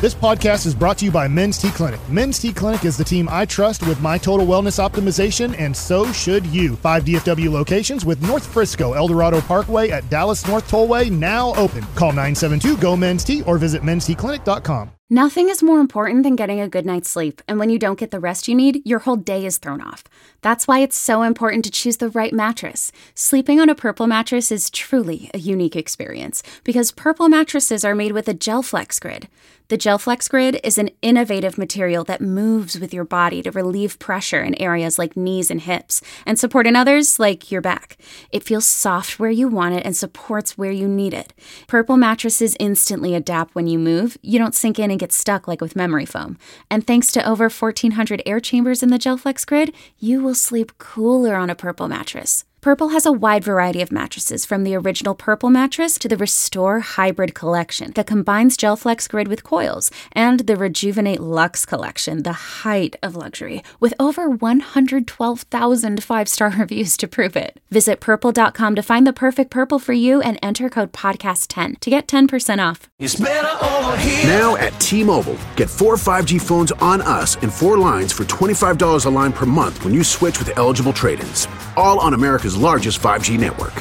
This podcast is brought to you by Men's T Clinic. Men's T Clinic is the team I trust with my total wellness optimization, and so should you. 5 DFW locations with North Frisco, Eldorado Parkway at Dallas North Tollway now open. Call 972-GO-MEN'S-T or visit mensteclinic.com. Nothing is more important than getting a good night's sleep, and when you don't get the rest you need, your whole day is thrown off. That's why it's so important to choose the right mattress. Sleeping on a Purple mattress is truly a unique experience because Purple mattresses are made with a GelFlex Grid. The GelFlex Grid is an innovative material that moves with your body to relieve pressure in areas like knees and hips and support in others like your back. It feels soft where you want it and supports where you need it. Purple mattresses instantly adapt when you move. You don't sink in and get stuck like with memory foam. And thanks to over 1,400 air chambers in the GelFlex Grid, you will sleep cooler on a Purple mattress. Purple has a wide variety of mattresses, from the original Purple mattress to the Restore Hybrid collection that combines GelFlex Grid with coils, and the Rejuvenate Luxe collection, the height of luxury, with over 112,000 five-star reviews to prove it. Visit purple.com to find the perfect Purple for you and enter code podcast10 to get 10% off. It's better over here. Now at T-Mobile, get 4 5G phones on us and 4 lines for $25 a line per month when you switch with eligible trade-ins. All on America's largest 5G network.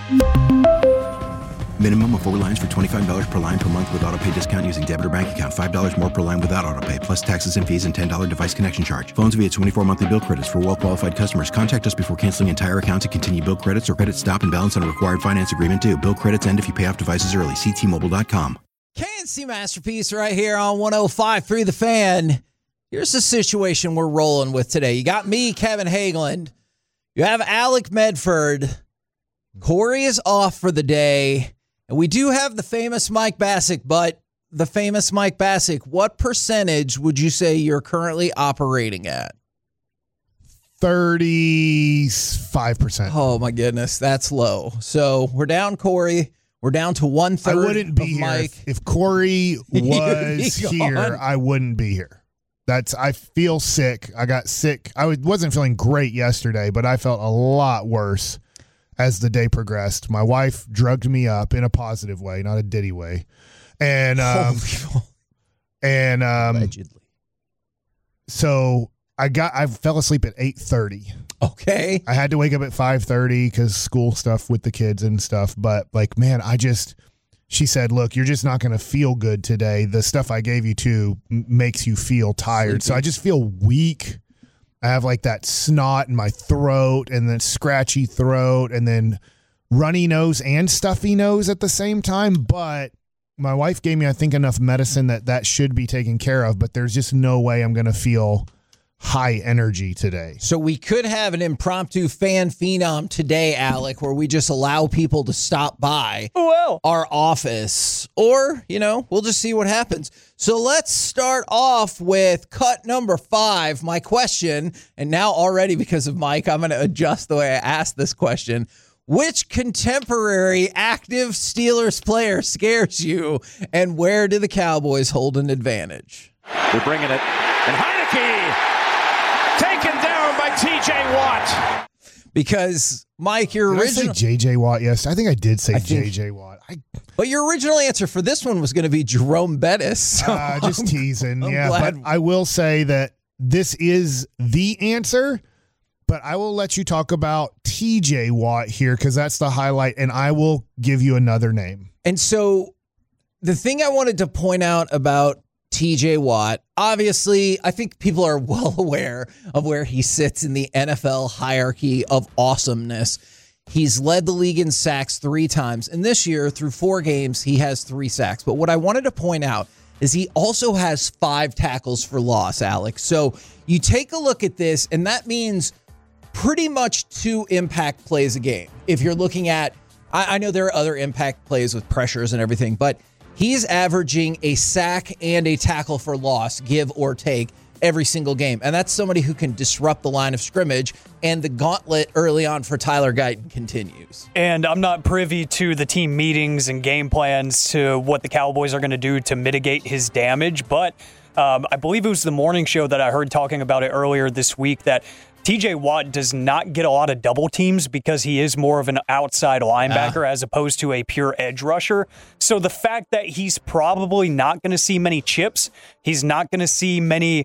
Minimum of 4 lines for $25 per line per month with autopay discount using debit or bank account. $5 more per line without autopay, plus taxes and fees and $10 device connection charge. Phones via 24 monthly bill credits for well-qualified customers. Contact us before canceling entire account to continue bill credits or credit stop and balance on a required finance agreement due. Bill credits end if you pay off devices early. See T-Mobile.com. KNC Masterpiece right here on 105.3 The Fan. Here's the situation we're rolling with today. You got me, Kevin Hageland. You have Alec Medford. Corey is off for the day. And we do have the famous Mike Bassick, but the famous Mike Bassick, what percentage would you say you're currently operating at? 35%. Oh, my goodness. That's low. So we're down Corey. We're down to 1/3 I wouldn't be here. Mike. If Corey was here, I wouldn't be here. I feel sick. I got sick. I wasn't feeling great yesterday, but I felt a lot worse as the day progressed. My wife drugged me up in a positive way, not a Diddy way. And allegedly. So I fell asleep at 8:30. Okay. I had to wake up at 5:30 because school stuff with the kids and stuff. But she said, look, you're just not going to feel good today. The stuff I gave you too makes you feel tired. So I just feel weak. I have like that snot in my throat and then scratchy throat and then runny nose and stuffy nose at the same time. But my wife gave me, I think, enough medicine that should be taken care of. But there's just no way I'm going to feel high energy today. So we could have an impromptu fan phenom today, Alec, where we just allow people to stop by our office, or, we'll just see what happens. So let's start off with cut number 5. My question, and now already because of Mike, I'm going to adjust the way I ask this question. Which contemporary active Steelers player scares you, and where do the Cowboys hold an advantage? They're bringing it, and Heineke taken down by T.J. Watt. Because, Mike, your original... Did I say J.J. Watt? Yes, I think I did say J.J. Watt. But your original answer for this one was going to be Jerome Bettis. So just teasing. I'm yeah, glad. But I will say that this is the answer, but I will let you talk about T.J. Watt here because that's the highlight, and I will give you another name. And so the thing I wanted to point out about T.J. Watt, obviously, I think people are well aware of where he sits in the NFL hierarchy of awesomeness. He's led the league in sacks 3 times, and this year, through 4 games, he has 3 sacks. But what I wanted to point out is he also has 5 tackles for loss, Alex. So you take a look at this, and that means pretty much 2 impact plays a game. If you're looking at, I know there are other impact plays with pressures and everything, but he's averaging a sack and a tackle for loss, give or take, every single game. And that's somebody who can disrupt the line of scrimmage, and the gauntlet early on for Tyler Guyton continues. And I'm not privy to the team meetings and game plans to what the Cowboys are going to do to mitigate his damage, but I believe it was the morning show that I heard talking about it earlier this week that TJ Watt does not get a lot of double teams because he is more of an outside linebacker as opposed to a pure edge rusher. So the fact that he's probably not going to see many chips, he's not going to see many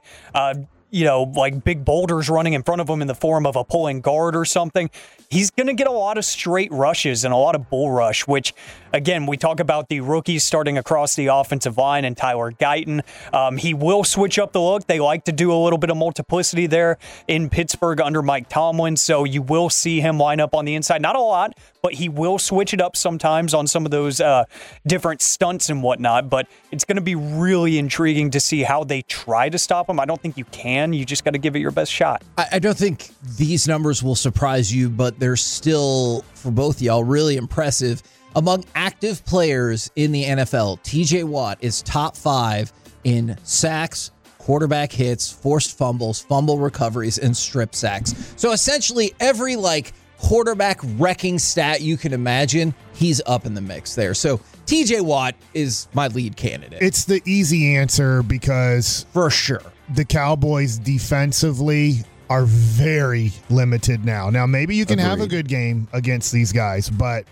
like big boulders running in front of him in the form of a pulling guard or something. He's going to get a lot of straight rushes and a lot of bull rush, which, again, we talk about the rookies starting across the offensive line and Tyler Guyton. He will switch up the look. They like to do a little bit of multiplicity there in Pittsburgh under Mike Tomlin, so you will see him line up on the inside. Not a lot, but he will switch it up sometimes on some of those different stunts and whatnot, but it's going to be really intriguing to see how they try to stop him. I don't think you can. You just got to give it your best shot. I don't think these numbers will surprise you, but they're still, for both y'all, really impressive. Among active players in the NFL, TJ Watt is top 5 in sacks, quarterback hits, forced fumbles, fumble recoveries, and strip sacks. So essentially every quarterback wrecking stat you can imagine, he's up in the mix there. So TJ Watt is my lead candidate. It's the easy answer because for sure the Cowboys defensively are very limited now. Now, maybe you can have a good game against these guys, but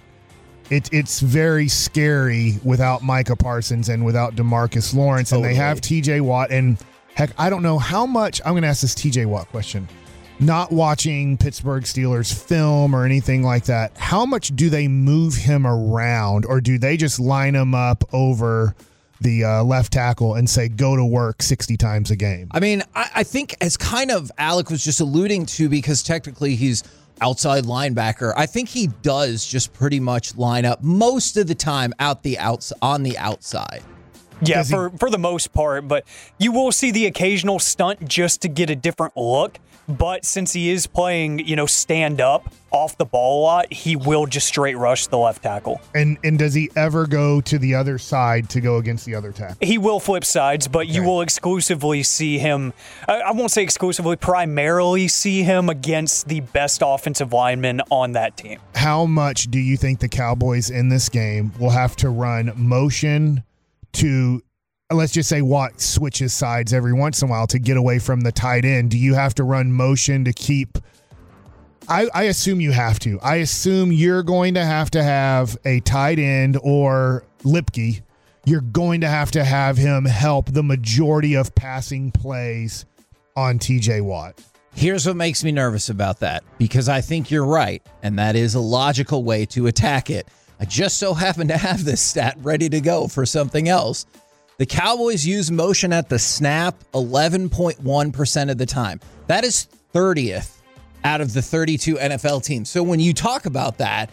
it's very scary without Micah Parsons and without DeMarcus Lawrence. Totally. And they have TJ Watt. And heck, I don't know how much. I'm going to ask this TJ Watt question. Not watching Pittsburgh Steelers film or anything like that, how much do they move him around, or do they just line him up over the left tackle and say, go to work 60 times a game? I mean, I think, as kind of Alec was just alluding to, because technically he's outside linebacker, I think he does just pretty much line up most of the time on the outside. Yeah, for the most part, but you will see the occasional stunt just to get a different look. But since he is playing, stand up off the ball a lot, he will just straight rush the left tackle. And does he ever go to the other side to go against the other tackle? He will flip sides, but you will exclusively see him, I won't say exclusively, primarily see him against the best offensive lineman on that team. How much do you think the Cowboys in this game will have to run motion to, let's just say Watt switches sides every once in a while to get away from the tight end? Do you have to run motion to keep? I assume you have to. I assume you're going to have a tight end, or Lipke. You're going to have him help the majority of passing plays on TJ Watt. Here's what makes me nervous about that, because I think you're right, and that is a logical way to attack it. I just so happen to have this stat ready to go for something else. The Cowboys use motion at the snap 11.1% of the time. That is 30th out of the 32 NFL teams. So when you talk about that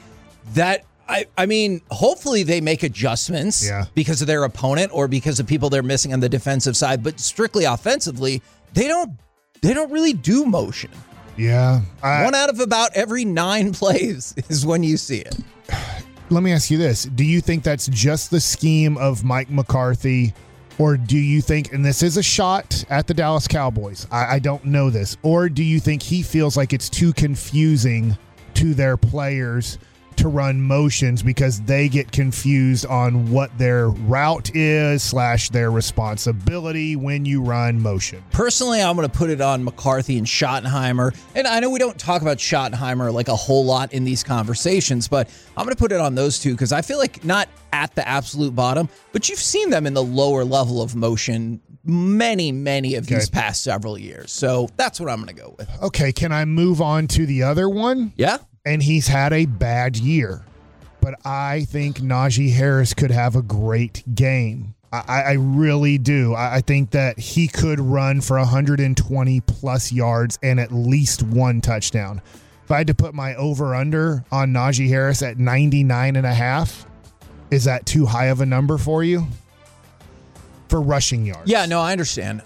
I mean, hopefully they make adjustments because of their opponent or because of people they're missing on the defensive side. But strictly offensively, they don't really do motion. Yeah. One out of about every 9 plays is when you see it. Let me ask you this. Do you think that's just the scheme of Mike McCarthy, or do you think, and this is a shot at the Dallas Cowboys, I don't know this, or do you think he feels like it's too confusing to their players to run motions because they get confused on what their route is / their responsibility when you run motion? Personally, I'm going to put it on McCarthy and Schottenheimer. And I know we don't talk about Schottenheimer like a whole lot in these conversations, but I'm going to put it on those two because I feel like not at the absolute bottom, but you've seen them in the lower level of motion many of these past several years. So that's what I'm going to go with. Okay, can I move on to the other one? Yeah. And he's had a bad year, but I think Najee Harris could have a great game. I really do. I think that he could run for 120 plus yards and at least 1 touchdown. If I had to put my over-under on Najee Harris at 99.5, is that too high of a number for you? For rushing yards. Yeah, no, I understand.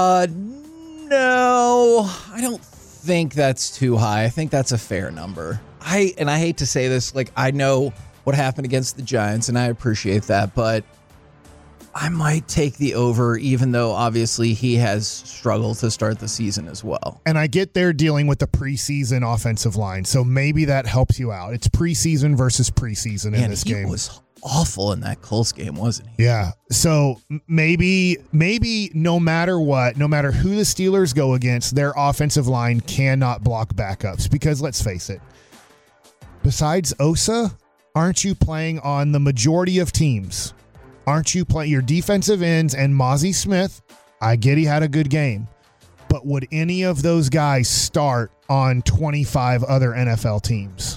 No, I don't think that's too high. I think that's a fair number. I hate to say this, I know what happened against the Giants, and I appreciate that, but I might take the over, even though obviously he has struggled to start the season as well. And I get they're dealing with the preseason offensive line, so maybe that helps you out. It's preseason versus preseason in this game. He was awful in that Colts game, wasn't he? Yeah. So maybe no matter what, no matter who the Steelers go against, their offensive line cannot block backups because let's face it, besides Osa, aren't you playing on the majority of teams? Aren't you playing your defensive ends and Mozzie Smith? I get he had a good game, but would any of those guys start on 25 other NFL teams?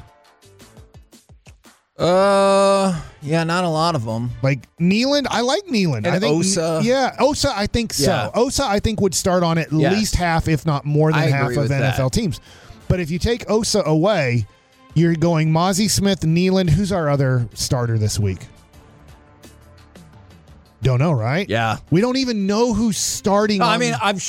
Yeah, not a lot of them. Like Neeland, I like Neeland. And I think Osa. Yeah, Osa, I think so. Yeah. Osa, I think would start on at least half, if not more than I half agree of with NFL that. teams. But if you take Osa away, you're going Mozzie Smith, Neeland. Who's our other starter this week? Don't know, right? Yeah. We don't even know who's starting. I mean, I'm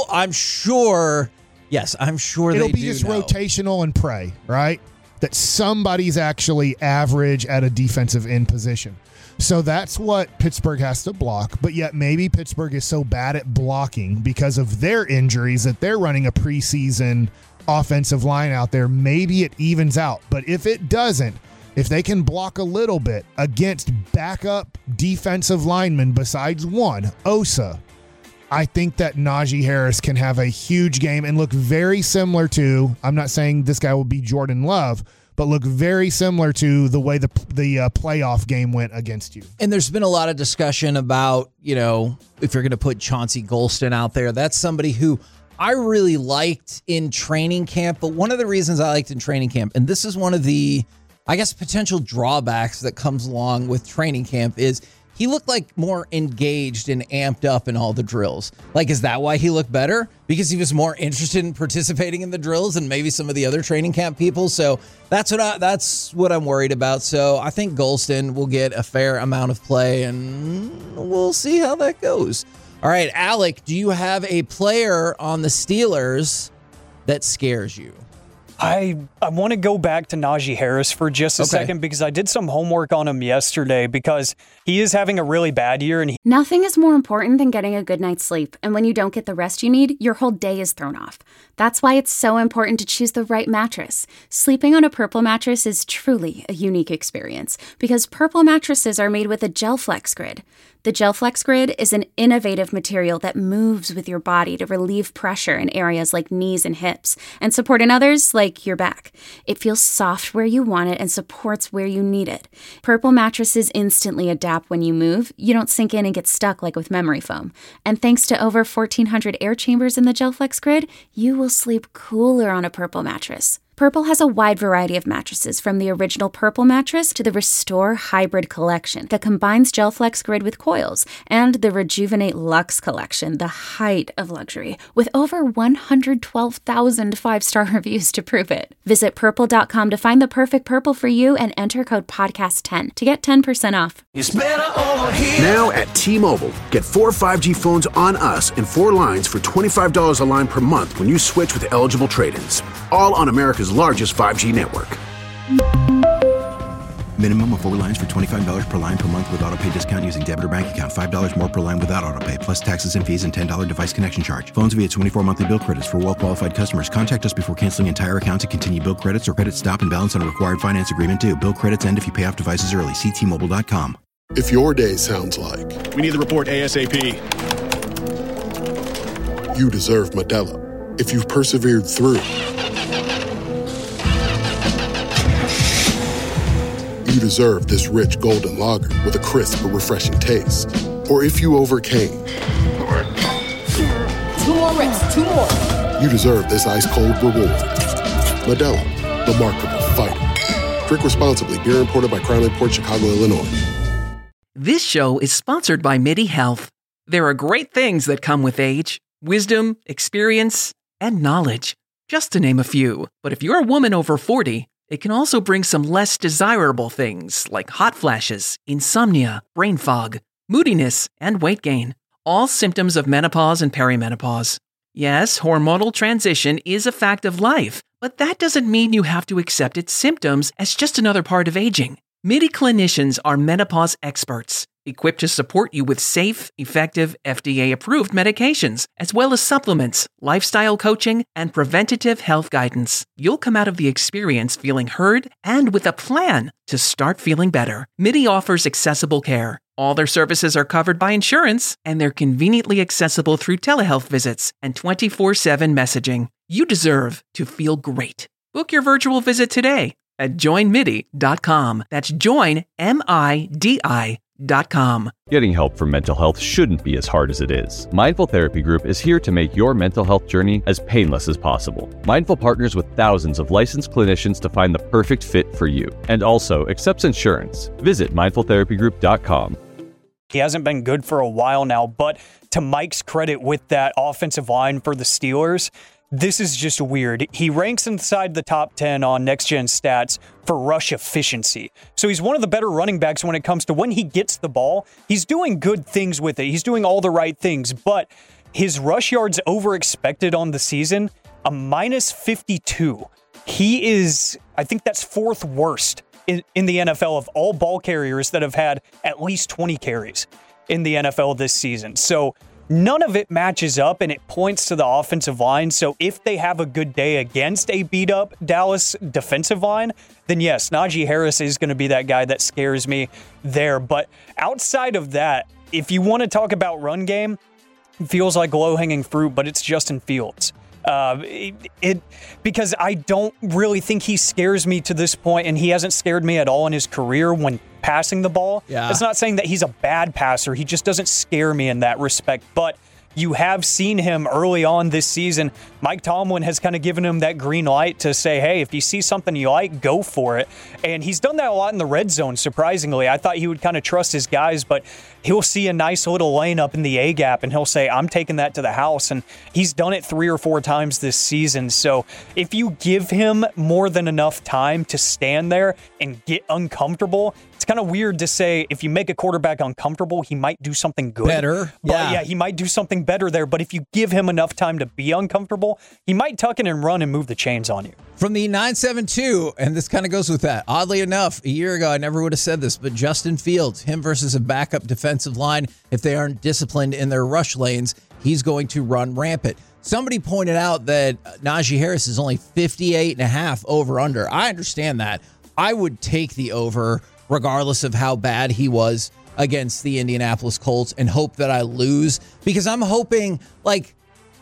sure. Yes, I'm sure it'll they be do just know. rotational and pray, right? That somebody's actually average at a defensive end position. So that's what Pittsburgh has to block. But yet maybe Pittsburgh is so bad at blocking because of their injuries that they're running a preseason offensive line out there. Maybe it evens out. But if it doesn't, if they can block a little bit against backup defensive linemen besides one, Osa, I think that Najee Harris can have a huge game and look very similar to, I'm not saying this guy will be Jordan Love, but look very similar to the way the playoff game went against you. And there's been a lot of discussion about, if you're going to put Chauncey Golston out there, that's somebody who I really liked in training camp. But one of the reasons I liked in training camp, and this is one of the, I guess, potential drawbacks that comes along with training camp, is he looked like more engaged and amped up in all the drills. Like, is that why he looked better? Because he was more interested in participating in the drills than maybe some of the other training camp people. So that's what I'm worried about. So I think Golston will get a fair amount of play, and we'll see how that goes. All right, Alec, do you have a player on the Steelers that scares you? I want to go back to Najee Harris for just a second because I did some homework on him yesterday because he is having a really bad year. And Nothing is more important than getting a good night's sleep. And when you don't get the rest you need, your whole day is thrown off. That's why it's so important to choose the right mattress. Sleeping on a Purple mattress is truly a unique experience because Purple mattresses are made with a GelFlex Grid. The GelFlex Grid is an innovative material that moves with your body to relieve pressure in areas like knees and hips and support in others like your back. It feels soft where you want it and supports where you need it. Purple mattresses instantly adapt when you move. You don't sink in and get stuck like with memory foam. And thanks to over 1,400 air chambers in the GelFlex Grid, you will sleep cooler on a Purple mattress. Purple has a wide variety of mattresses, from the original Purple mattress to the Restore Hybrid collection that combines GelFlex Grid with coils, and the Rejuvenate Luxe collection, the height of luxury, with over 112,000 five-star reviews to prove it. Visit purple.com to find the perfect Purple for you and enter code podcast10 to get 10% off. It's better over here. Now at T-Mobile, get 4 5G phones on us and 4 lines for $25 a line per month when you switch with eligible trade-ins. All on America's largest 5G network. Minimum of 4 lines for $25 per line per month with autopay discount using debit or bank account. $5 more per line without autopay, plus taxes and fees and $10 device connection charge. Phones via 24 monthly bill credits for well-qualified customers. Contact us before canceling entire account to continue bill credits or credit stop and balance on a required finance agreement due. Bill credits end if you pay off devices early. See T-Mobile.com. If your day sounds like we need the report ASAP, you deserve Modelo. If you've persevered through, you deserve this rich golden lager with a crisp but refreshing taste. Or if you overcame. 2 more reps, 2 more. You deserve this ice-cold reward. Modelo, the Remarkable Fighter. Drink responsibly. Beer imported by Crown Imports, Chicago, Illinois. This show is sponsored by MIDI Health. There are great things that come with age. Wisdom, experience, and knowledge. Just to name a few. But if you're a woman over 40, it can also bring some less desirable things like hot flashes, insomnia, brain fog, moodiness, and weight gain. All symptoms of menopause and perimenopause. Yes, hormonal transition is a fact of life, but that doesn't mean you have to accept its symptoms as just another part of aging. MIDI clinicians are menopause experts. equipped to support you with safe, effective, FDA-approved medications, as well as supplements, lifestyle coaching, and preventative health guidance. You'll come out of the experience feeling heard and with a plan to start feeling better. MIDI offers accessible care. All their services are covered by insurance, and they're conveniently accessible through telehealth visits and 24/7 messaging. You deserve to feel great. Book your virtual visit today at joinmidi.com. That's joinmidi.com. Getting help for mental health shouldn't be as hard as it is. Mindful Therapy Group is here to make your mental health journey as painless as possible. Mindful partners with thousands of licensed clinicians to find the perfect fit for you, and also accepts insurance. Visit mindfultherapygroup.com. He hasn't been good for a while now, but to Mike's credit with that offensive line for the Steelers, this is just weird. He ranks inside the top 10 on next-gen stats for rush efficiency. So he's one of the better running backs when it comes to when he gets the ball. He's doing good things with it. He's doing all the right things, but his rush yards over expected on the season, a minus 52. He is, I think that's fourth worst in the NFL of all ball carriers that have had at least 20 carries in the NFL this season. So none of it matches up, and it points to the offensive line. So if they have a good day against a beat-up Dallas defensive line, then yes, Najee Harris is going to be that guy that scares me there. But outside of that, if you want to talk about run game, it feels like low-hanging fruit, but it's Justin Fields. Because I don't really think he scares me to this point, and he hasn't scared me at all in his career when passing the ball. Yeah. It's not saying that he's a bad passer. He just doesn't scare me in that respect. But you have seen him early on this season. Mike Tomlin has kind of given him that green light to say, hey, if you see something you like, go for it. And he's done that a lot in the red zone, surprisingly. I thought he would kind of trust his guys, but he'll see a nice little lane up in the A-gap, and he'll say, I'm taking that to the house. And he's done it 3 or 4 times this season. So if you give him more than enough time to stand there and get uncomfortable, it's kind of weird to say if you make a quarterback uncomfortable, he might do something good. Better. But yeah, he might do something better there. But if you give him enough time to be uncomfortable, he might tuck in and run and move the chains on you. From the 972, and this kind of goes with that. Oddly enough, a year ago, I never would have said this, but Justin Fields, him versus a backup defensive line, if they aren't disciplined in their rush lanes, he's going to run rampant. Somebody pointed out that Najee Harris is only 58.5 over-under. I understand that. I would take the over regardless of how bad he was against the Indianapolis Colts and hope that I lose, because I'm hoping, like,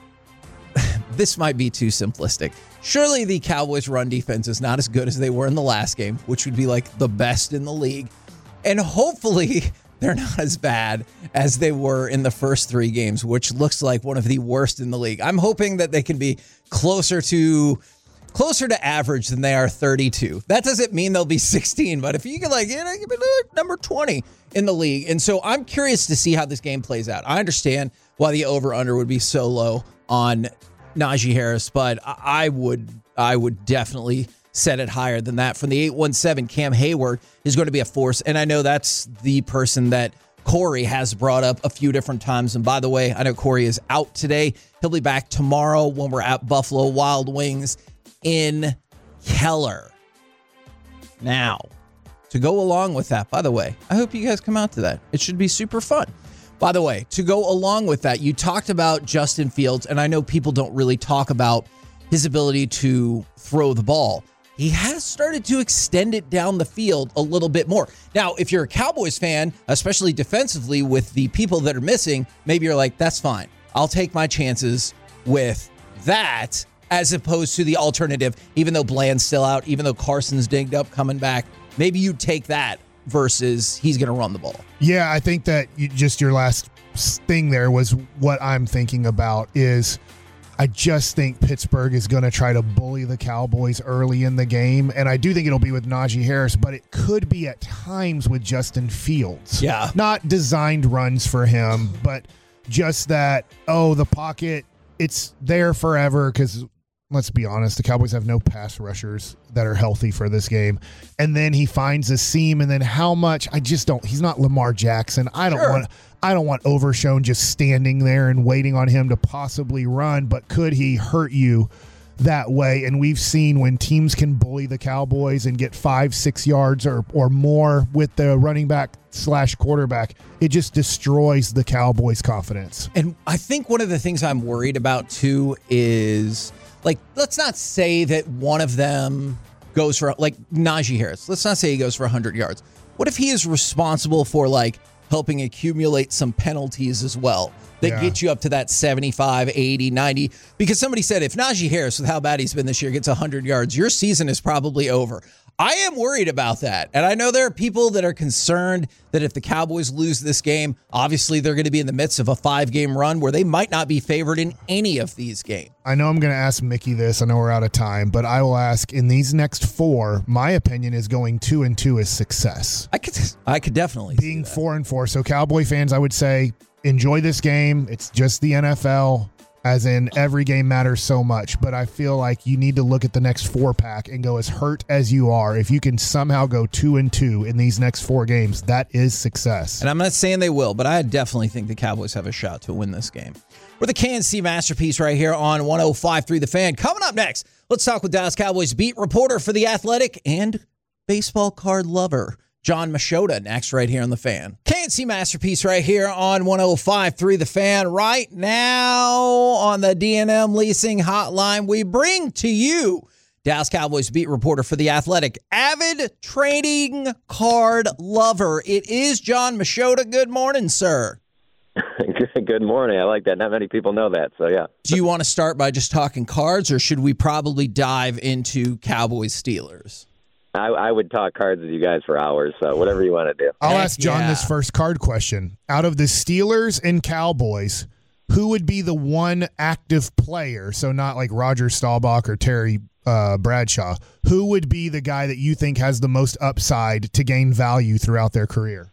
this might be too simplistic. Surely the Cowboys' run defense is not as good as they were in the last game, which would be like the best in the league. And hopefully they're not as bad as they were in the first 3 games, which looks like one of the worst in the league. I'm hoping that they can be closer to average than they are 32. That doesn't mean they'll be 16, but if you can, like, give it number 20 in the league. And so I'm curious to see how this game plays out. I understand why the over-under would be so low on Najee Harris, but I would definitely set it higher than that. From the 817, Cam Hayward is going to be a force, and I know that's the person that Corey has brought up a few different times. And by the way, I know Corey is out today. He'll be back tomorrow when we're at Buffalo Wild Wings in Keller. Now, to go along with that, by the way, I hope you guys come out to that. It should be super fun. By the way, to go along with that, you talked about Justin Fields, and I know people don't really talk about his ability to throw the ball. He has started to extend it down the field a little bit more. Now, if you're a Cowboys fan, especially defensively with the people that are missing, maybe you're like, that's fine. I'll take my chances with that as opposed to the alternative, even though Bland's still out, even though Carson's dinged up coming back. Maybe you take that versus he's going to run the ball. Yeah, I think that your last thing there was what I'm thinking about is I just think Pittsburgh is going to try to bully the Cowboys early in the game, and I do think it'll be with Najee Harris, but it could be at times with Justin Fields. Yeah. Not designed runs for him, but just that, the pocket, it's there forever because let's be honest, the Cowboys have no pass rushers that are healthy for this game. And then he finds a seam, and then how much, he's not Lamar Jackson. I don't want Overshown just standing there and waiting on him to possibly run, but could he hurt you that way, and we've seen when teams can bully the Cowboys and get 5-6 yards or more with the running back / quarterback, it just destroys the Cowboys' confidence. And I think one of the things I'm worried about too is, like, let's not say that one of them goes for, like, Najee Harris. Let's not say he goes for 100 yards. What if he is responsible for, like, helping accumulate some penalties as well that get you up to that 75, 80, 90? Because somebody said if Najee Harris, with how bad he's been this year, gets 100 yards, your season is probably over. I am worried about that. And I know there are people that are concerned that if the Cowboys lose this game, obviously they're going to be in the midst of a 5-game run where they might not be favored in any of these games. I know I'm going to ask Mickey this. I know we're out of time, but I will ask, in these next 4, my opinion is going 2-2 is success. I could definitely being 4-4. So Cowboy fans, I would say, enjoy this game. It's just the NFL, as in every game matters so much. But I feel like you need to look at the next 4-pack and go, as hurt as you are, if you can somehow go 2-2 in these next 4 games, that is success. And I'm not saying they will, but I definitely think the Cowboys have a shot to win this game. We're the KNC Masterpiece right here on 105.3 The Fan. Coming up next, let's talk with Dallas Cowboys beat reporter for The Athletic and baseball card lover, Jon Machota, next right here on The Fan. KNC Masterpiece right here on 105.3 The Fan. Right now on the D&M Leasing Hotline, we bring to you Dallas Cowboys beat reporter for The Athletic, avid trading card lover. It is Jon Machota. Good morning, sir. Good morning. I like that. Not many people know that, so yeah. Do you want to start by just talking cards, or should we probably dive into Cowboys-Steelers? I would talk cards with you guys for hours, so whatever you want to do. I'll ask John this first card question. Out of the Steelers and Cowboys, who would be the one active player, so not like Roger Staubach or Terry Bradshaw, who would be the guy that you think has the most upside to gain value throughout their career?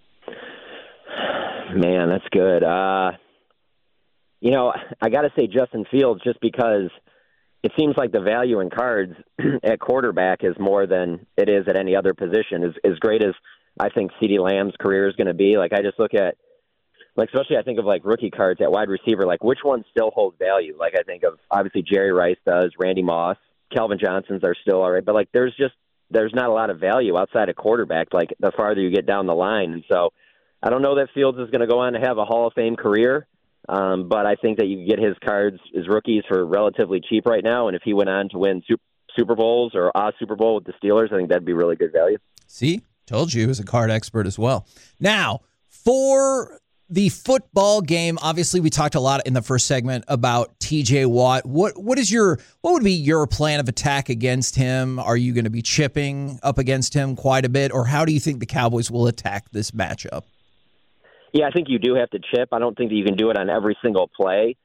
Man, that's good. I got to say Justin Fields, just because it seems like the value in cards at quarterback is more than it is at any other position. As great as I think CeeDee Lamb's career is going to be, like, I just look at, like, especially I think of, like, rookie cards at wide receiver, like, which ones still hold value? Like, I think of, obviously, Jerry Rice does, Randy Moss, Calvin Johnson's are still all right, but, like, there's not a lot of value outside of quarterback, like, the farther you get down the line. And so I don't know that Fields is going to go on to have a Hall of Fame career. But I think that you can get his cards as rookies for relatively cheap right now. And if he went on to win Super Bowls or a Super Bowl with the Steelers, I think that'd be really good value. See, told you he was a card expert as well. Now, for the football game, obviously we talked a lot in the first segment about TJ Watt. What would be your plan of attack against him? Are you going to be chipping up against him quite a bit, or how do you think the Cowboys will attack this matchup? Yeah, I think you do have to chip. I don't think that you can do it on every single play.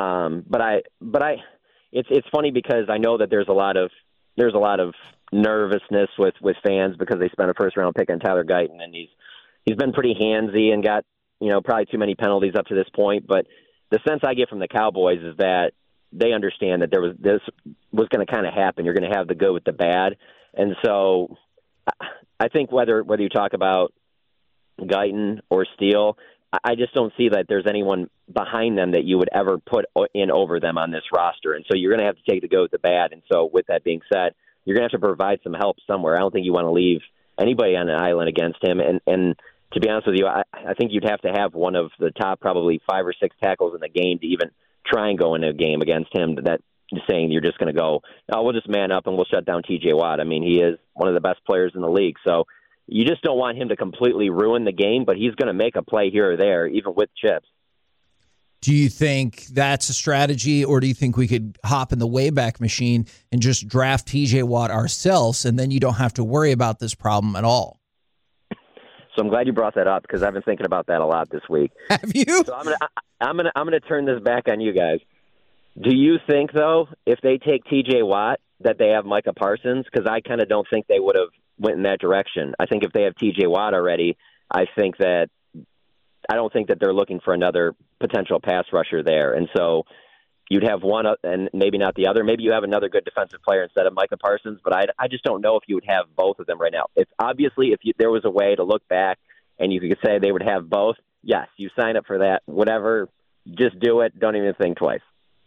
It's funny because I know that there's a lot of nervousness with fans because they spent a first round pick on Tyler Guyton, and he's been pretty handsy and got, probably too many penalties up to this point. But the sense I get from the Cowboys is that they understand that this was going to kind of happen. You're going to have the good with the bad, and so I think whether you talk about Guyton or Steele, I just don't see that there's anyone behind them that you would ever put in over them on this roster. And so you're going to have to take the good with the bad. And so with that being said, you're going to have to provide some help somewhere. I don't think you want to leave anybody on an island against him. And to be honest with you, I think you'd have to have one of the top probably 5 or 6 tackles in the game to even try and go into a game against him. That saying you're just going to go, oh, we'll just man up and we'll shut down TJ Watt. I mean, he is one of the best players in the league. So you just don't want him to completely ruin the game, but he's going to make a play here or there, even with chips. Do you think that's a strategy, or do you think we could hop in the Wayback Machine and just draft TJ Watt ourselves, and then you don't have to worry about this problem at all? So I'm glad you brought that up, because I've been thinking about that a lot this week. Have you? So I'm gonna turn this back on you guys. Do you think, though, if they take TJ Watt, that they have Micah Parsons? Because I kind of don't think they would have went in that direction. I think if they have TJ Watt already, I don't think that they're looking for another potential pass rusher there. And so you'd have one and maybe not the other. Maybe you have another good defensive player instead of Micah Parsons, but I just don't know if you would have both of them right now. It's obviously, if there was a way to look back and you could say they would have both, yes, you sign up for that. Whatever, just do it. Don't even think twice.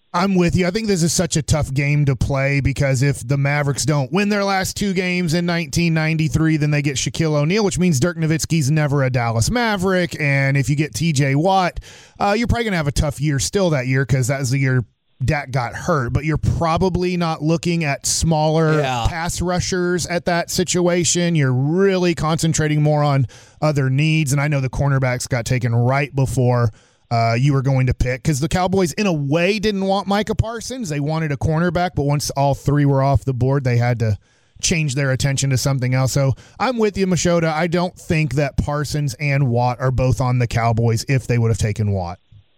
I'm with you. I think this is such a tough game to play because if the Mavericks don't win their last 2 games in 1993, then they get Shaquille O'Neal, which means Dirk Nowitzki's never a Dallas Maverick. And if you get TJ Watt, you're probably going to have a tough year still that year because that was the year Dak got hurt. But you're probably not looking at smaller pass rushers at that situation. You're really concentrating more on other needs. And I know the cornerbacks got taken right before you were going to pick because the Cowboys, in a way, didn't want Micah Parsons. They wanted a cornerback, but once all 3 were off the board, they had to change their attention to something else. So I'm with you, Machota. I don't think that Parsons and Watt are both on the Cowboys if they would have taken Watt.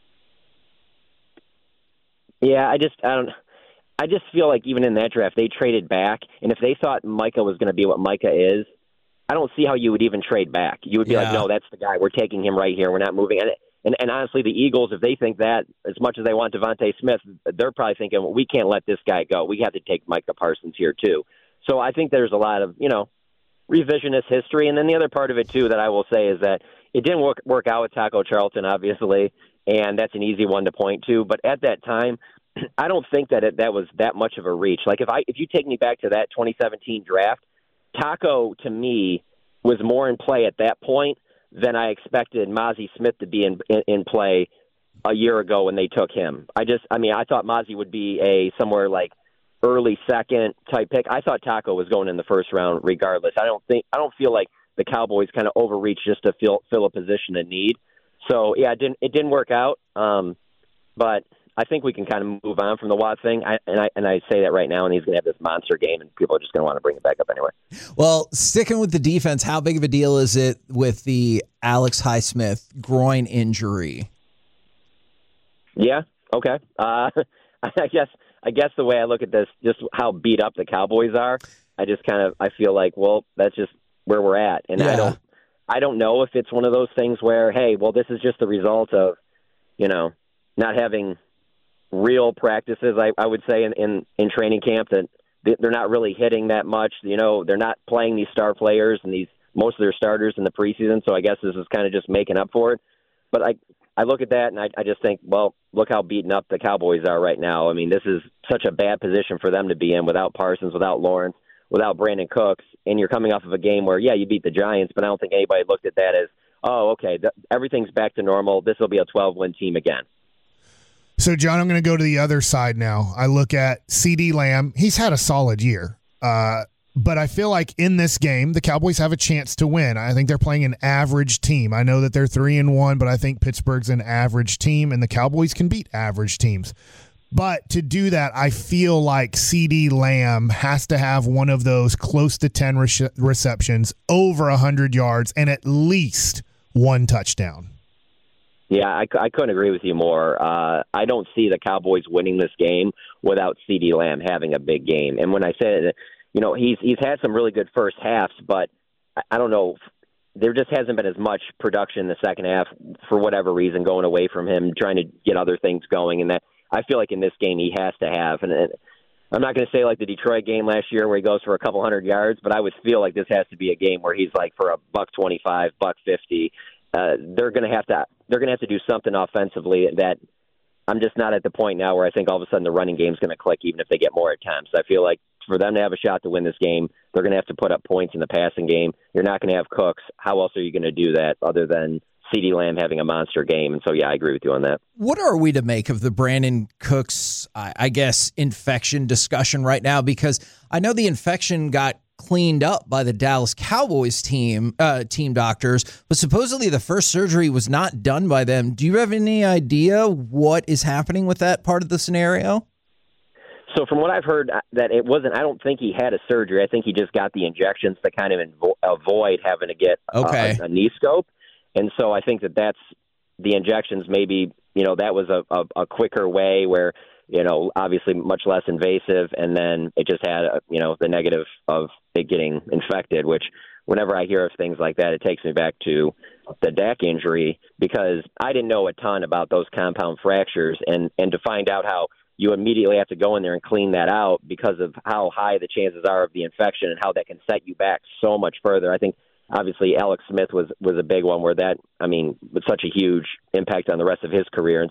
Yeah, I just feel like even in that draft, they traded back, and if they thought Micah was going to be what Micah is, I don't see how you would even trade back. You would be like, no, that's the guy. We're taking him right here. We're not moving. And honestly, the Eagles, if they think that, as much as they want Devontae Smith, they're probably thinking, well, we can't let this guy go. We have to take Micah Parsons here, too. So I think there's a lot of, revisionist history. And then the other part of it, too, that I will say is that it didn't work out with Taco Charlton, obviously, and that's an easy one to point to. But at that time, I don't think that that was that much of a reach. Like, if you take me back to that 2017 draft, Taco, to me, was more in play at that point than I expected Mozzie Smith to be in play a year ago when they took him. I thought Mozzie would be a somewhere like early second type pick. I thought Taco was going in the first round regardless. I don't feel like the Cowboys kind of overreached just to fill a position of need. So yeah, it didn't work out. But I think we can kind of move on from the Watt thing. I say that right now, and he's going to have this monster game, and people are just going to want to bring it back up anyway. Well, sticking with the defense, how big of a deal is it with the Alex Highsmith groin injury? Yeah. Okay. I guess the way I look at this, just how beat up the Cowboys are, I feel like, well, that's just where we're at, and I don't know if it's one of those things where, hey, well, this is just the result of, not having real practices, I would say, in training camp, that they're not really hitting that much. They're not playing these star players and most of their starters in the preseason, so I guess this is kind of just making up for it. But I look at that, and I just think, well, look how beaten up the Cowboys are right now. I mean, this is such a bad position for them to be in without Parsons, without Lawrence, without Brandon Cooks, and you're coming off of a game where, yeah, you beat the Giants, but I don't think anybody looked at that as, oh, okay, everything's back to normal. This will be a 12-win team again. So, John, I'm going to go to the other side now. I look at CeeDee Lamb. He's had a solid year. But I feel like in this game, the Cowboys have a chance to win. I think they're playing an average team. I know that they're 3-1, but I think Pittsburgh's an average team, and the Cowboys can beat average teams. But to do that, I feel like CeeDee Lamb has to have one of those close to 10 receptions, over 100 yards, and at least one touchdown. Yeah, I couldn't agree with you more. I don't see the Cowboys winning this game without CeeDee Lamb having a big game. And when I say that, he's had some really good first halves, but I don't know. There just hasn't been as much production in the second half for whatever reason, going away from him, trying to get other things going. And that I feel like in this game he has to have. And I'm not going to say like the Detroit game last year where he goes for a couple hundred yards, but I would feel like this has to be a game where he's like for $125, $150. They're going to have to do something offensively that I'm just not at the point now where I think all of a sudden the running game is going to click even if they get more attempts. I feel like for them to have a shot to win this game, they're going to have to put up points in the passing game. You're not going to have Cooks. How else are you going to do that other than CeeDee Lamb having a monster game? And so, yeah, I agree with you on that. What are we to make of the Brandon Cooks, I guess, infection discussion right now? Because I know the infection got cleaned up by the Dallas Cowboys team doctors, but supposedly the first surgery was not done by them. Do you have any idea what is happening with that part of the scenario? So from what I've heard, that it wasn't, I don't think he had a surgery. I think he just got the injections to kind of avoid having to get a knee scope. And so I think that's the injections maybe, that was a quicker way where, obviously much less invasive. And then it just had, the negative of it getting infected, which whenever I hear of things like that, it takes me back to the Dak injury because I didn't know a ton about those compound fractures and to find out how you immediately have to go in there and clean that out because of how high the chances are of the infection and how that can set you back so much further. I think obviously Alex Smith was a big one where that, with such a huge impact on the rest of his career. And so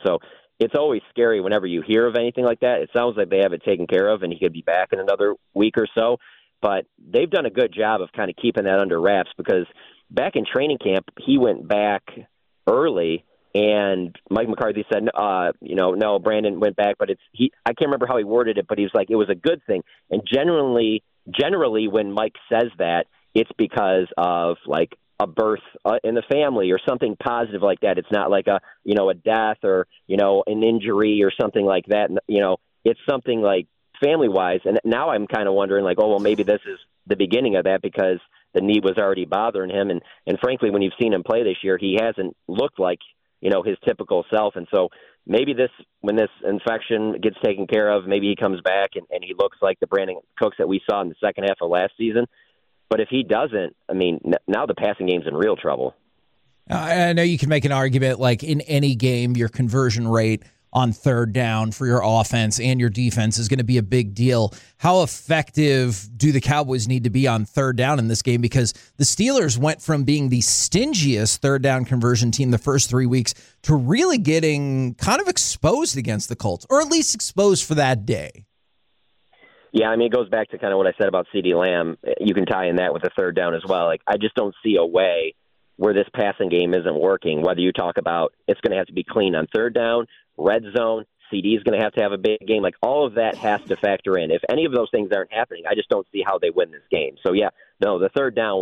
it's always scary whenever you hear of anything like that. It sounds like they have it taken care of and he could be back in another week or so. But they've done a good job of kind of keeping that under wraps, because back in training camp, he went back early, and Mike McCarthy said, no, Brandon went back, but I can't remember how he worded it, but he was like, it was a good thing. And generally when Mike says that, it's because of like a birth in the family or something positive like that. It's not like a death or, an injury or something like that. It's something like family-wise. And now I'm kind of wondering, like, oh, well, maybe this is the beginning of that, because the knee was already bothering him. And frankly, when you've seen him play this year, he hasn't looked like, his typical self. And so maybe when this infection gets taken care of, maybe he comes back and he looks like the Brandon Cooks that we saw in the second half of last season. But if he doesn't, I mean, now the passing game's in real trouble. I know you can make an argument like in any game, your conversion rate on third down for your offense and your defense is going to be a big deal. How effective do the Cowboys need to be on third down in this game? Because the Steelers went from being the stingiest third down conversion team the first 3 weeks to really getting kind of exposed against the Colts, or at least exposed for that day. Yeah, I mean, it goes back to kind of what I said about CeeDee Lamb. You can tie in that with the third down as well. Like, I just don't see a way where this passing game isn't working, whether you talk about it's going to have to be clean on third down, red zone, CD is going to have a big game. Like, all of that has to factor in. If any of those things aren't happening, I just don't see how they win this game. So, yeah, no, the third down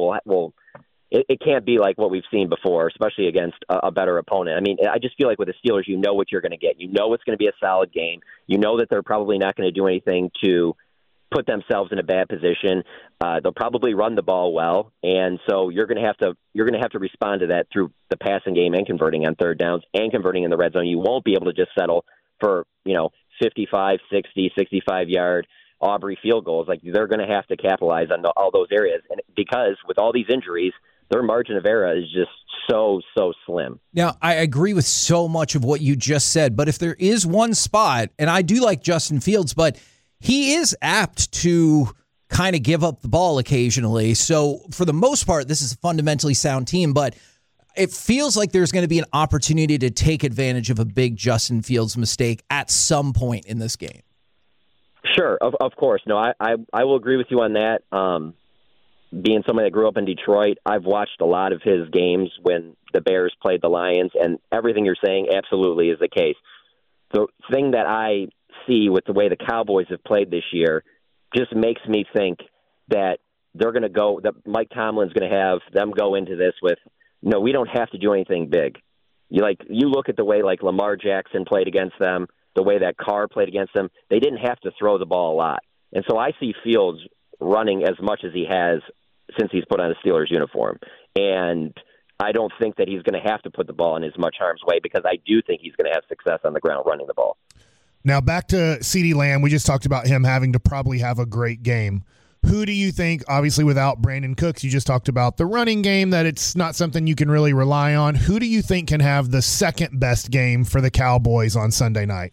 it can't be like what we've seen before, especially against a better opponent. I mean, I just feel like with the Steelers, you know what you're going to get. You know it's going to be a solid game. You know that they're probably not going to do anything to put themselves in a bad position. They'll probably run the ball well, and so you're going to have to respond to that through the passing game and converting on third downs and converting in the red zone. You won't be able to just settle for 55, 60, 65-yard Aubrey field goals. Like, they're going to have to capitalize on all those areas, and because with all these injuries, their margin of error is just so slim. Now, I agree with so much of what you just said, but if there is one spot, and I do like Justin Fields, but he is apt to kind of give up the ball occasionally. So for the most part, this is a fundamentally sound team, but it feels like there's going to be an opportunity to take advantage of a big Justin Fields mistake at some point in this game. Sure, of course. No, I will agree with you on that. Being somebody that grew up in Detroit, I've watched a lot of his games when the Bears played the Lions, and everything you're saying absolutely is the case. The thing that I see with the way the Cowboys have played this year just makes me think that they're going to go, that Mike Tomlin's going to have them go into this with, no, we don't have to do anything big. You look at the way like Lamar Jackson played against them, the way that Carr played against them, they didn't have to throw the ball a lot. And so I see Fields running as much as he has since he's put on a Steelers uniform. And I don't think that he's going to have to put the ball in as much harm's way, because I do think he's going to have success on the ground running the ball. Now, back to CeeDee Lamb. We just talked about him having to probably have a great game. Who do you think, obviously without Brandon Cooks, you just talked about the running game, that it's not something you can really rely on. Who do you think can have the second best game for the Cowboys on Sunday night?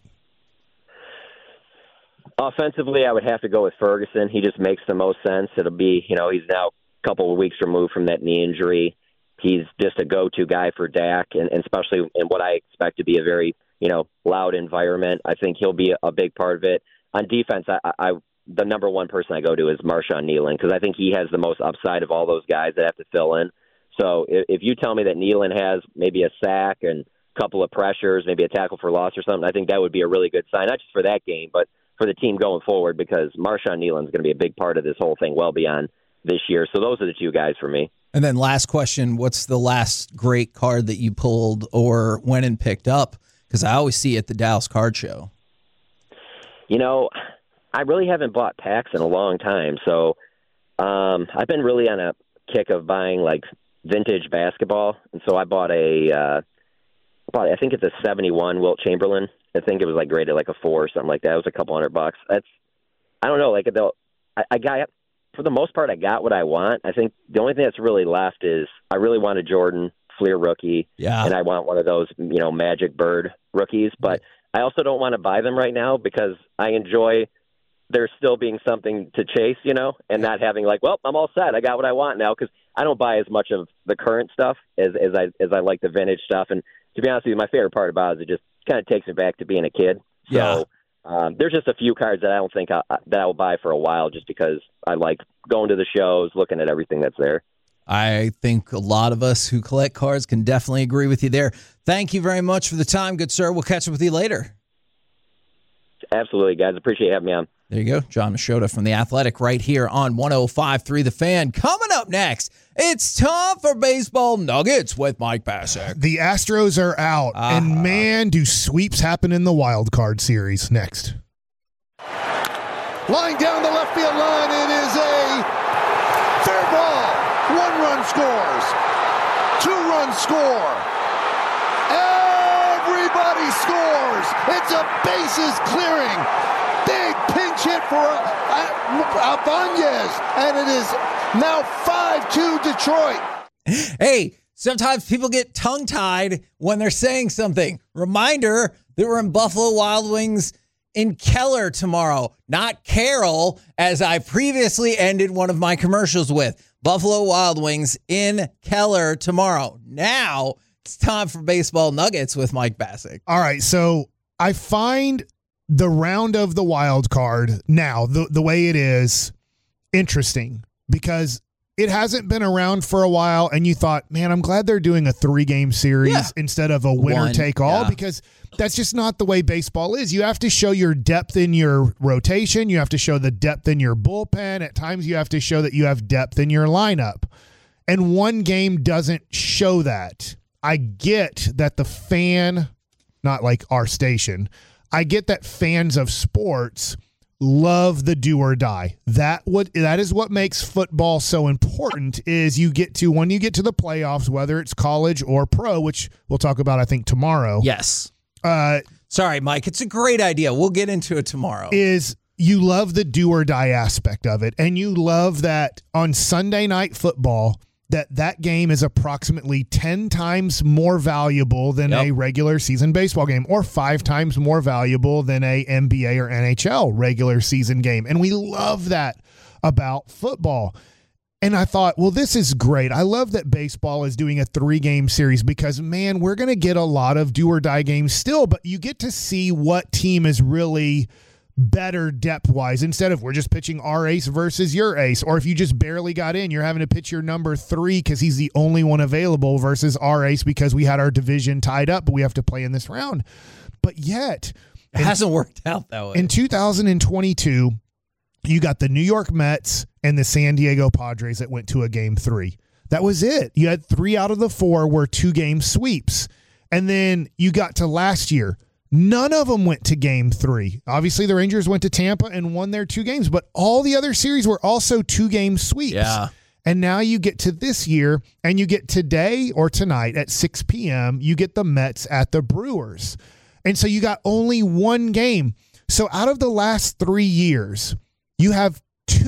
Offensively, I would have to go with Ferguson. He just makes the most sense. It'll be, he's now a couple of weeks removed from that knee injury. He's just a go-to guy for Dak, and especially in what I expect to be a very, loud environment. I think he'll be a big part of it. On defense, the number one person I go to is Marshawn Nealon, because I think he has the most upside of all those guys that have to fill in. So if you tell me that Nealon has maybe a sack and a couple of pressures, maybe a tackle for loss or something, I think that would be a really good sign, not just for that game, but for the team going forward, because Marshawn Nealon is going to be a big part of this whole thing well beyond this year. So those are the two guys for me. And then last question, what's the last great card that you pulled or went and picked up? Because I always see it at the Dallas Card Show. I really haven't bought packs in a long time. So I've been really on a kick of buying like vintage basketball. And so I bought I think it's a 71 Wilt Chamberlain. I think it was like graded like a 4 or something like that. It was a couple $100. I don't know. Like I got, for the most part, I got what I want. I think the only thing that's really left is I really want a Jordan Fleer rookie. Yeah. And I want one of those, Magic Bird rookies. But I also don't want to buy them right now, because I enjoy there still being something to chase, and not having like, well, I'm all set. I got what I want now, because I don't buy as much of the current stuff as I like the vintage stuff. And to be honest with you, my favorite part about it is it just kind of takes me back to being a kid. So there's just a few cards that I don't think that I'll buy for a while, just because I like going to the shows, looking at everything that's there. I think a lot of us who collect cards can definitely agree with you there. Thank you very much for the time, good sir. We'll catch up with you later. Absolutely, guys. Appreciate having me on. There you go. John Machota from The Athletic right here on 105.3 The Fan. Coming up next, it's time for Baseball Nuggets with Mike Bassett. The Astros are out, and man, do sweeps happen in the wild card series. Next. Line down the left field line, it is a fair ball. 1 run scores. 2 runs score. Everybody scores. It's a bases clearing. Big pinch hit for Abanez, and it is now 5-2 Detroit. Hey, sometimes people get tongue-tied when they're saying something. Reminder that we're in Buffalo Wild Wings in Keller tomorrow, not Carroll, as I previously ended one of my commercials with. Buffalo Wild Wings in Keller tomorrow. Now it's time for Baseball Nuggets with Mike Bassett. All right, so I find the round of the wild card now, the way it is, interesting, because it hasn't been around for a while, and you thought, man, I'm glad they're doing a 3-game series instead of a winner-take-all, because that's just not the way baseball is. You have to show your depth in your rotation. You have to show the depth in your bullpen. At times, you have to show that you have depth in your lineup. And one game doesn't show that. I get that the fan, not like our station, I get that fans of sports love the do or die. That is what makes football so important, is when you get to the playoffs, whether it's college or pro, which we'll talk about, I think, tomorrow. Yes. Sorry, Mike. It's a great idea. We'll get into it tomorrow. Is you love the do or die aspect of it. And you love that on Sunday Night Football, that game is approximately 10 times more valuable than a regular season baseball game, or 5 times more valuable than a NBA or NHL regular season game. And we love that about football. And I thought, well, this is great. I love that baseball is doing a 3-game series, because, man, we're going to get a lot of do or die games still, but you get to see what team is really better depth-wise, instead of we're just pitching our ace versus your ace, or if you just barely got in, you're having to pitch your number 3 because he's the only one available versus our ace because we had our division tied up, but we have to play in this round. But yet, it hasn't worked out that way. In 2022, you got the New York Mets and the San Diego Padres that went to a game 3. That was it. You had 3 out of the 4 were 2-game sweeps. And then you got to last year. None of them went to game 3. Obviously, the Rangers went to Tampa and won their 2 games, but all the other series were also 2-game sweeps. Yeah. And now you get to this year, and you get today or tonight at 6 p.m., you get the Mets at the Brewers. And so you got only 1 game. So out of the last 3 years, you have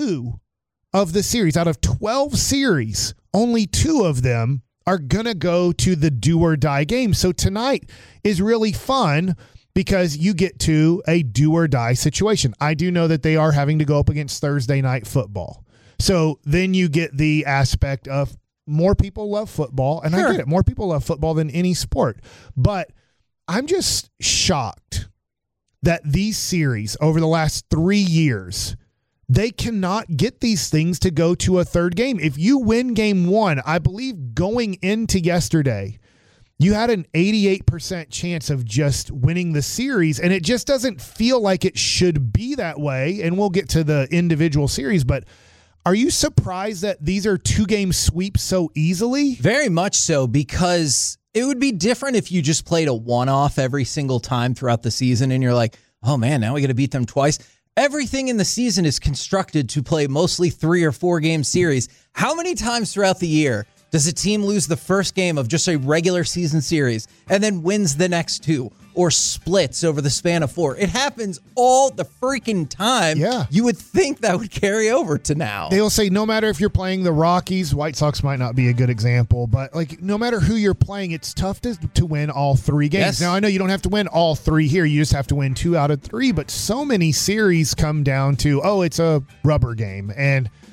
2 of the series. Out of 12 series, only 2 of them are going to go to the do or die game. So tonight is really fun because you get to a do or die situation. I do know that they are having to go up against Thursday Night Football. So then you get the aspect of more people love football, and I get it. More people love football than any sport. But I'm just shocked that these series over the last 3 years, they cannot get these things to go to a 3rd game. If you win game 1, I believe going into yesterday, you had an 88% chance of just winning the series, and it just doesn't feel like it should be that way. And we'll get to the individual series, but are you surprised that these are 2-game sweeps so easily? Very much so, because it would be different if you just played a one-off every single time throughout the season, and you're like, oh man, now we got to beat them twice. Everything in the season is constructed to play mostly 3 or 4 game series. How many times throughout the year does a team lose the first game of just a regular season series and then wins the next 2 or splits over the span of 4? It happens all the freaking time. Yeah. You would think that would carry over to now. They will say no matter if you're playing the Rockies, White Sox might not be a good example, but like no matter who you're playing, it's tough to win all 3 games. Yes. Now, I know you don't have to win all 3 here. You just have to win 2 out of 3, but so many series come down to, oh, it's a rubber game. And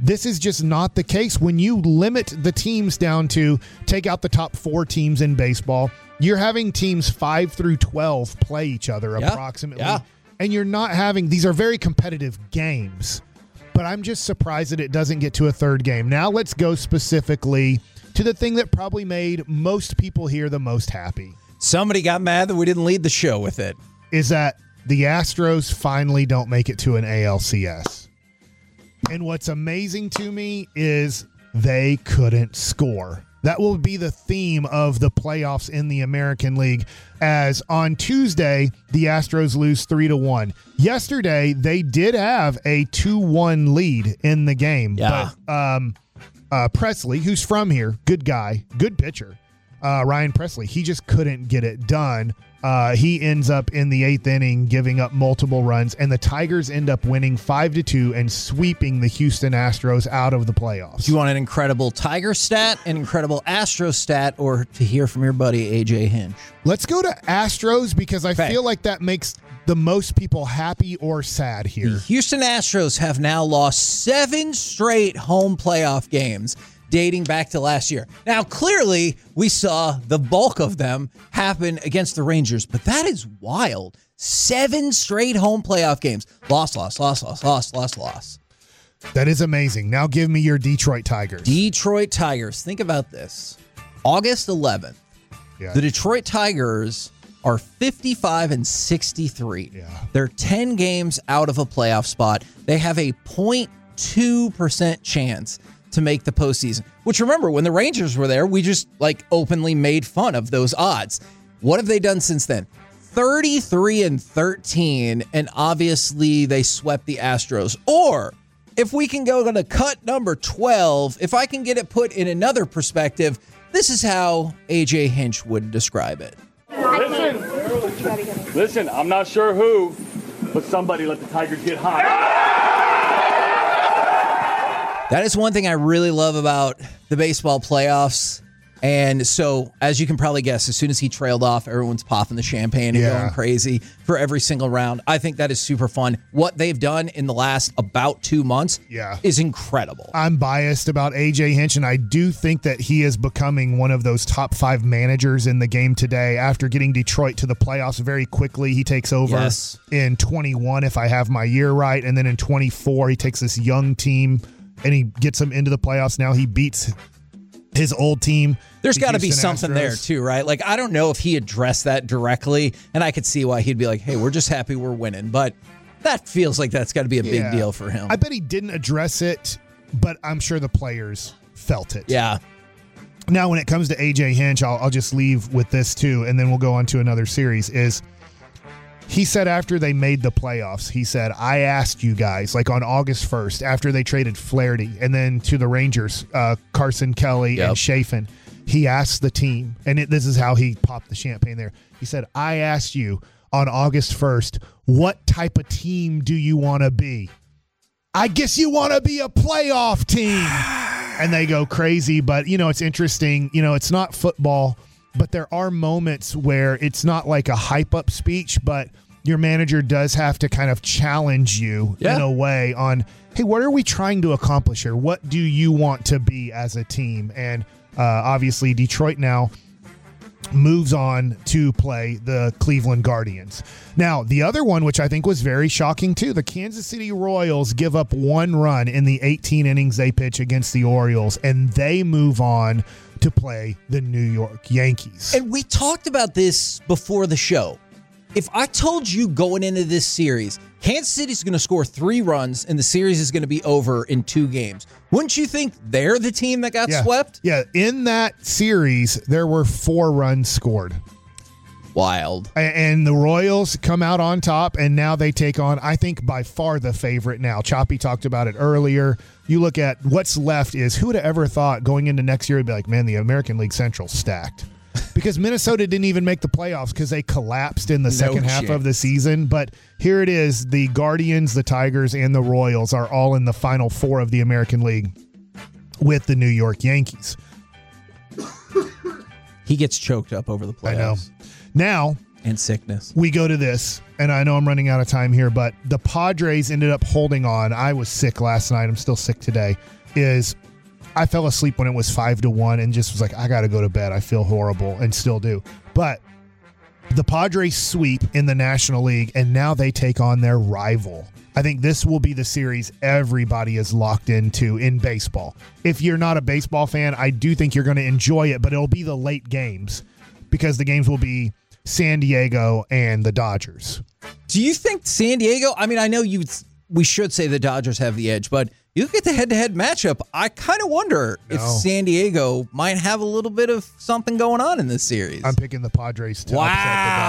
this is just not the case. When you limit the teams down to take out the top 4 teams in baseball, you're having teams 5 through 12 play each other approximately. Yeah. And you're not having, these are very competitive games, but I'm just surprised that it doesn't get to a third game. Now let's go specifically to the thing that probably made most people here the most happy. Somebody got mad that we didn't lead the show with it. Is that the Astros finally don't make it to an ALCS. And what's amazing to me is they couldn't score. That will be the theme of the playoffs in the American League, as on Tuesday, the Astros lose 3-1. Yesterday, they did have a 2-1 lead in the game. Yeah. But Presley, who's from here, good guy, good pitcher, Ryan Presley, he just couldn't get it done. He ends up in the 8th inning giving up multiple runs, and the Tigers end up winning 5-2 and sweeping the Houston Astros out of the playoffs. Do you want an incredible Tiger stat, an incredible Astros stat, or to hear from your buddy AJ Hinch? Let's go to Astros because I feel like that makes the most people happy or sad here. The Houston Astros have now lost 7 straight home playoff games, dating back to last year. Now, clearly, we saw the bulk of them happen against the Rangers, but that is wild. 7 straight home playoff games. Loss. That is amazing. Now give me your Detroit Tigers. Detroit Tigers. Think about this. August 11th, the Detroit Tigers are 55-63. Yeah. They're 10 games out of a playoff spot. They have a 0.2% chance to make the postseason, which, remember, when the Rangers were there, we just openly made fun of those odds. What have they done since then? 33-13, and obviously they swept the Astros. Or if we can go to cut number 12, if I can get it put in another perspective, this is how AJ Hinch would describe it. Listen, I'm not sure who, but somebody let the Tigers get hot. That is one thing I really love about the baseball playoffs. And so, as you can probably guess, as soon as he trailed off, everyone's popping the champagne and going crazy for every single round. I think that is super fun. What they've done in the last about 2 months is incredible. I'm biased about AJ Hinch, and I do think that he is becoming one of those top 5 managers in the game today. After getting Detroit to the playoffs very quickly, he takes over in 21, if I have my year right. And then in 24, he takes this young team and he gets them into the playoffs. Now he beats his old team. There's got to be something there too, right? I don't know if he addressed that directly, and I could see why he'd be like, hey, we're just happy we're winning. But that feels like that's got to be a big deal for him. I bet he didn't address it, but I'm sure the players felt it. Yeah. Now, when it comes to AJ Hinch, I'll just leave with this too, and then we'll go on to another series, is he said after they made the playoffs, he said, I asked you guys, on August 1st, after they traded Flaherty, and then to the Rangers, Carson Kelly and Chafin, he asked the team, and this is how he popped the champagne there. He said, I asked you on August 1st, what type of team do you want to be? I guess you want to be a playoff team. And they go crazy, but, it's interesting. It's not football, but there are moments where it's not like a hype-up speech, but your manager does have to kind of challenge you in a way on, hey, what are we trying to accomplish here? What do you want to be as a team? And obviously Detroit now moves on to play the Cleveland Guardians. Now, the other one, which I think was very shocking too, the Kansas City Royals give up 1 run in the 18 innings they pitch against the Orioles, and they move on to play the New York Yankees. And we talked about this before the show. If I told you going into this series, Kansas City's going to score 3 runs and the series is going to be over in 2 games, wouldn't you think they're the team that got swept? Yeah, in that series, there were 4 runs scored. Wild. And the Royals come out on top, and now they take on, I think, by far the favorite now. Choppy talked about it earlier. You look at what's left is, who would have ever thought going into next year, it'd be like, man, the American League Central's stacked. Because Minnesota didn't even make the playoffs because they collapsed in the second half of the season. But here it is. The Guardians, the Tigers, and the Royals are all in the final 4 of the American League with the New York Yankees. He gets choked up over the playoffs. I know. Now, And sickness. We go to this, and I know I'm running out of time here, but the Padres ended up holding on. I was sick last night. I'm still sick today. I fell asleep when it was 5-1 and just was like, I got to go to bed. I feel horrible, and still do. But the Padres sweep in the National League, and now they take on their rival. I think this will be the series everybody is locked into in baseball. If you're not a baseball fan, I do think you're going to enjoy it, but it'll be the late games because the games will be San Diego and the Dodgers. Do you think San Diego, I mean, I know we should say the Dodgers have the edge, but you look at the head-to-head matchup, I kind of wonder if San Diego might have a little bit of something going on in this series. I'm picking the Padres to upset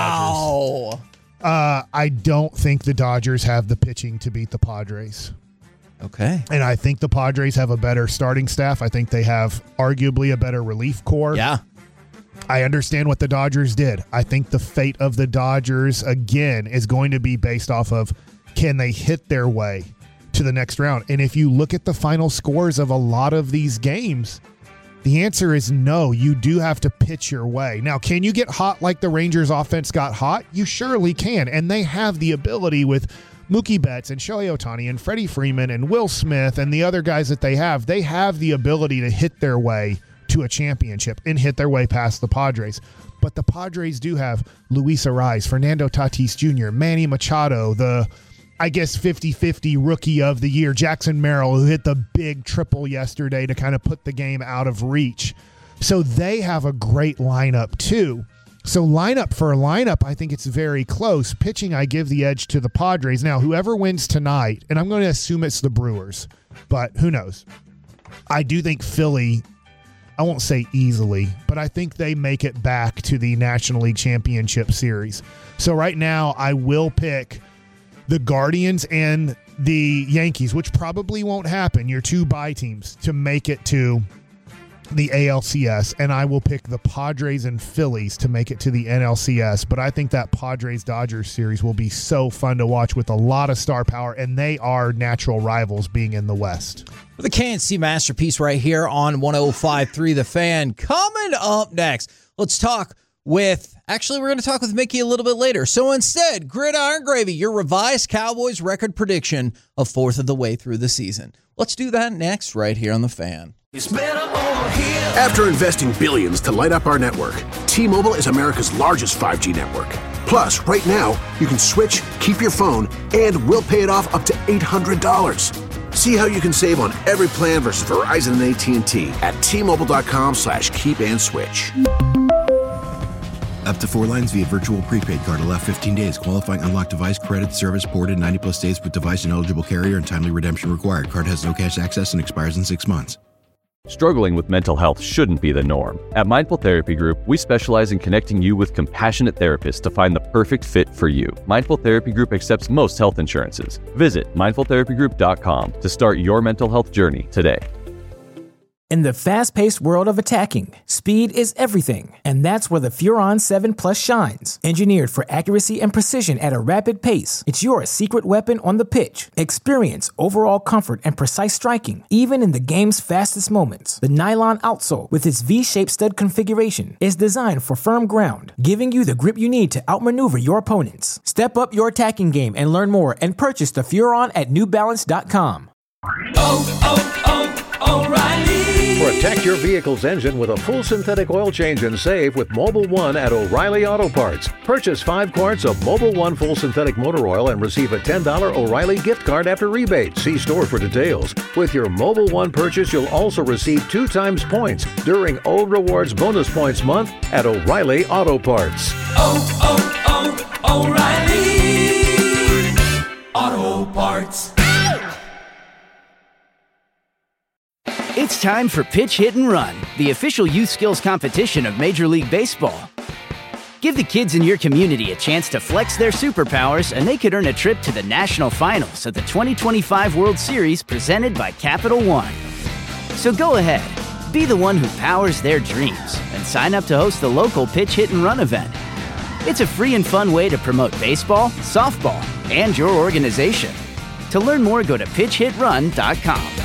the Dodgers. I don't think the Dodgers have the pitching to beat the Padres. Okay. And I think the Padres have a better starting staff. I think they have arguably a better relief corps. Yeah. I understand what the Dodgers did. I think the fate of the Dodgers, again, is going to be based off of can they hit their way to the next round. And if you look at the final scores of a lot of these games, the answer is no. You do have to pitch your way. Now, can you get hot like the Rangers offense got hot? You surely can. And they have the ability with Mookie Betts and Shohei Ohtani and Freddie Freeman and Will Smith and the other guys that they have. They have the ability to hit their way to a championship and hit their way past the Padres. But the Padres do have Luis Arraez, Fernando Tatis Jr., Manny Machado, the, I guess, 50-50 rookie of the year, Jackson Merrill, who hit the big triple yesterday to kind of put the game out of reach. So they have a great lineup too. So lineup for lineup, I think it's very close. Pitching, I give the edge to the Padres. Now, whoever wins tonight, and I'm going to assume it's the Brewers, but who knows? I do think Philly, I won't say easily, but I think they make it back to the National League Championship Series. So right now, I will pick the Guardians and the Yankees, which probably won't happen, your two bye teams, to make it to the ALCS, and I will pick the Padres and Phillies to make it to the NLCS. But I think that Padres-Dodgers series will be so fun to watch with a lot of star power, and they are natural rivals being in the West. The KNC Masterpiece right here on 105.3 The Fan. Coming up next, let's talk with, actually, we're going to talk with Mickey a little bit later. So instead, Gridiron Gravy, your revised Cowboys record prediction of fourth of the way through the season. Let's do that next right here on The Fan. After investing billions to light up our network, T-Mobile is America's largest 5G network. Plus, right now, you can switch, keep your phone, and we'll pay it off up to $800. See how you can save on every plan versus Verizon and AT&T at T-Mobile.com/keep-and-switch. Up to 4 lines via virtual prepaid card. Allow 15 days. Qualifying unlocked device credit service ported 90-plus days with device and eligible carrier and timely redemption required. Card has no cash access and expires in 6 months. Struggling with mental health shouldn't be the norm. At Mindful Therapy Group, we specialize in connecting you with compassionate therapists to find the perfect fit for you. Mindful Therapy Group accepts most health insurances. Visit mindfultherapygroup.com to start your mental health journey today. In the fast-paced world of attacking, speed is everything, and that's where the Furon 7 Plus shines. Engineered for accuracy and precision at a rapid pace, it's your secret weapon on the pitch. Experience overall comfort and precise striking, even in the game's fastest moments. The nylon outsole, with its V-shaped stud configuration, is designed for firm ground, giving you the grip you need to outmaneuver your opponents. Step up your attacking game and learn more and purchase the Furon at NewBalance.com. O'Reilly. Protect your vehicle's engine with a full synthetic oil change and save with Mobil 1 at O'Reilly Auto Parts. Purchase 5 quarts of Mobil 1 full synthetic motor oil and receive a $10 O'Reilly gift card after rebate. See store for details. With your Mobil 1 purchase, you'll also receive 2 times points during O Rewards Bonus Points Month at O'Reilly Auto Parts. O'Reilly Auto Parts. It's time for Pitch, Hit, and Run, the official youth skills competition of Major League Baseball. Give the kids in your community a chance to flex their superpowers, and they could earn a trip to the national finals of the 2025 World Series presented by Capital One. So go ahead, be the one who powers their dreams, and sign up to host the local Pitch, Hit, and Run event. It's a free and fun way to promote baseball, softball, and your organization. To learn more, go to pitchhitrun.com.